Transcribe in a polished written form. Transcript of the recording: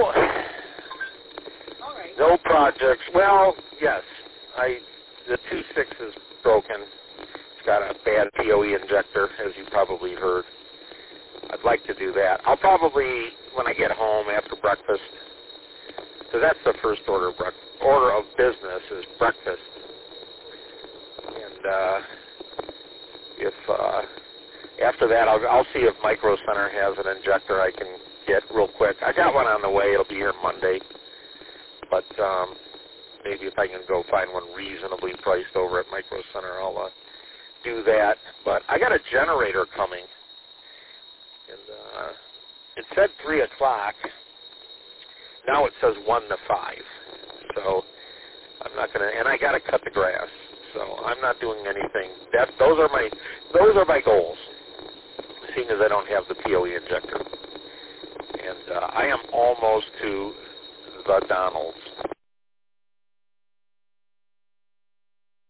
All right. No projects. Well, yes. The 2.6 is broken. It's got a bad POE injector, as you probably heard. I'd like to do that. I'll probably, when I get home after breakfast, because that's the first order of business is breakfast. And if after that, I'll see if Micro Center has an injector I can get real quick. I got one on the way. It'll be here Monday. But maybe if I can go find one reasonably priced over at Micro Center, I'll do that. But I got a generator coming. And it said 3 o'clock. Now it says 1 to 5. So I'm not going to, and I got to cut the grass. So I'm not doing anything. Those are my goals, seeing as I don't have the POE injector. And I am almost to the Donald's.